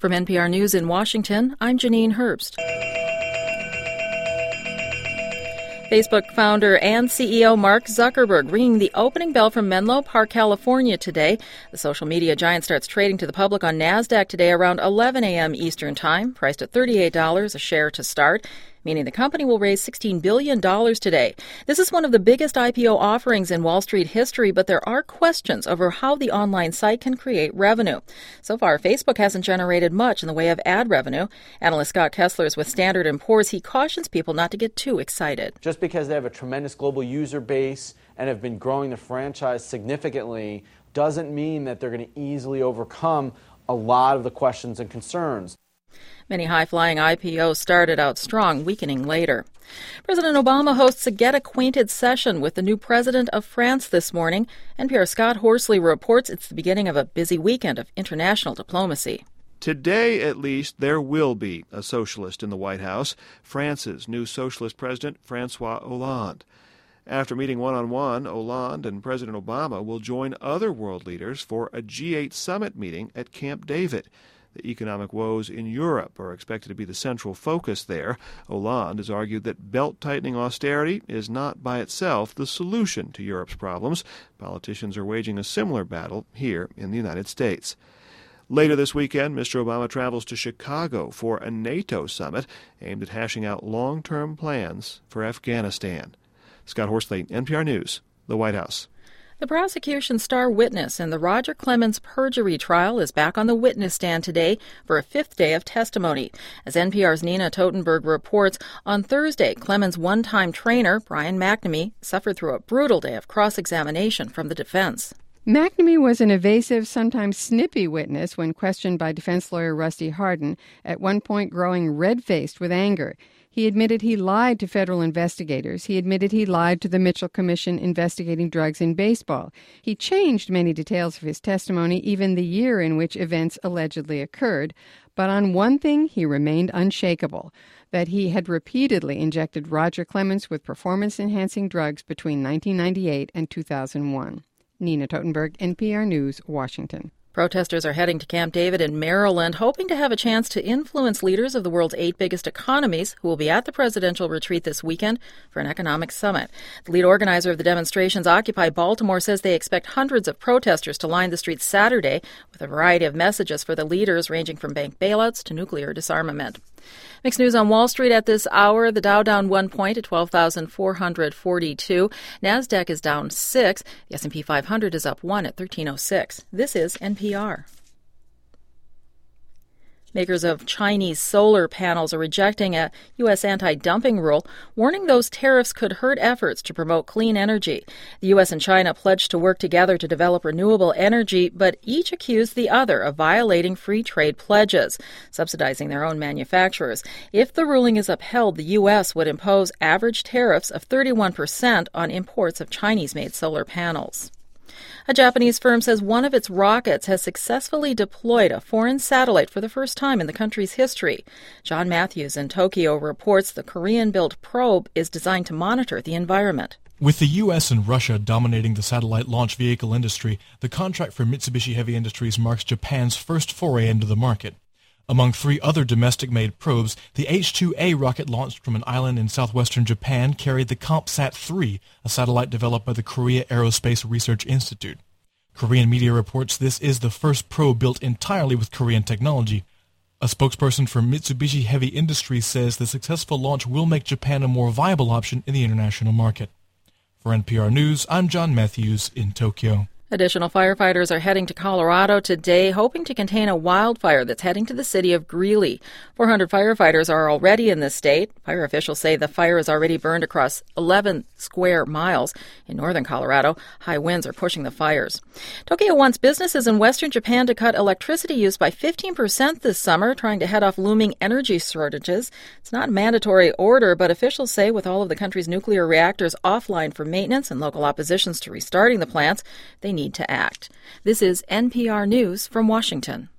From NPR News in Washington, I'm Janine Herbst. Facebook founder and CEO Mark Zuckerberg ringing the opening bell from Menlo Park, California today. The social media giant starts trading to the public on NASDAQ today around 11 a.m. Eastern Time, priced at $38 a share to start, meaning the company will raise $16 billion today. This is one of the biggest IPO offerings in Wall Street history, but there are questions over how the online site can create revenue. So far, Facebook hasn't generated much in the way of ad revenue. Analyst Scott Kessler is with Standard & Poor's. He cautions people not to get too excited. Just because they have a tremendous global user base and have been growing the franchise significantly doesn't mean that they're going to easily overcome a lot of the questions and concerns. Many high-flying IPOs started out strong, weakening later. President Obama hosts a get-acquainted session with the new president of France this morning. NPR's Scott Horsley reports it's the beginning of a busy weekend of international diplomacy. Today, at least, there will be a socialist in the White House, France's new socialist president, François Hollande. After meeting one-on-one, Hollande and President Obama will join other world leaders for a G8 summit meeting at Camp David. The economic woes in Europe are expected to be the central focus there. Hollande has argued that belt-tightening austerity is not by itself the solution to Europe's problems. Politicians are waging a similar battle here in the United States. Later this weekend, Mr. Obama travels to Chicago for a NATO summit aimed at hashing out long-term plans for Afghanistan. Scott Horsley, NPR News, the White House. The prosecution's star witness in the Roger Clemens perjury trial is back on the witness stand today for a fifth day of testimony. As NPR's Nina Totenberg reports, on Thursday, Clemens' one-time trainer, Brian McNamee, suffered through a brutal day of cross-examination from the defense. McNamee was an evasive, sometimes snippy witness when questioned by defense lawyer Rusty Hardin, at one point growing red-faced with anger. He admitted he lied to federal investigators. He admitted he lied to the Mitchell Commission investigating drugs in baseball. He changed many details of his testimony, even the year in which events allegedly occurred. But on one thing, he remained unshakable, that he had repeatedly injected Roger Clemens with performance-enhancing drugs between 1998 and 2001. Nina Totenberg, NPR News, Washington. Protesters are heading to Camp David in Maryland, hoping to have a chance to influence leaders of the world's 8 biggest economies who will be at the presidential retreat this weekend for an economic summit. The lead organizer of the demonstrations, Occupy Baltimore, says they expect hundreds of protesters to line the streets Saturday with a variety of messages for the leaders, ranging from bank bailouts to nuclear disarmament. Mixed news on Wall Street at this hour. The Dow down 1 point at 12,442. NASDAQ is down 6. The S&P 500 is up 1 at 1306. This is NPR. Makers of Chinese solar panels are rejecting a U.S. anti-dumping rule, warning those tariffs could hurt efforts to promote clean energy. The U.S. and China pledged to work together to develop renewable energy, but each accused the other of violating free trade pledges, subsidizing their own manufacturers. If the ruling is upheld, the U.S. would impose average tariffs of 31% on imports of Chinese-made solar panels. A Japanese firm says one of its rockets has successfully deployed a foreign satellite for the first time in the country's history. John Matthews in Tokyo reports the Korean-built probe is designed to monitor the environment. With the U.S. and Russia dominating the satellite launch vehicle industry, the contract for Mitsubishi Heavy Industries marks Japan's first foray into the market. Among 3 other domestic-made probes, the H-2A rocket launched from an island in southwestern Japan carried the COMPSAT-3, a satellite developed by the Korea Aerospace Research Institute. Korean media reports this is the first probe built entirely with Korean technology. A spokesperson for Mitsubishi Heavy Industries says the successful launch will make Japan a more viable option in the international market. For NPR News, I'm John Matthews in Tokyo. Additional firefighters are heading to Colorado today, hoping to contain a wildfire that's heading to the city of Greeley. 400 firefighters are already in the state. Fire officials say the fire has already burned across 11 square miles. In northern Colorado, high winds are pushing the fires. Tokyo wants businesses in western Japan to cut electricity use by 15% this summer, trying to head off looming energy shortages. It's not a mandatory order, but officials say with all of the country's nuclear reactors offline for maintenance and local oppositions to restarting the plants, they need to act. This is NPR News from Washington.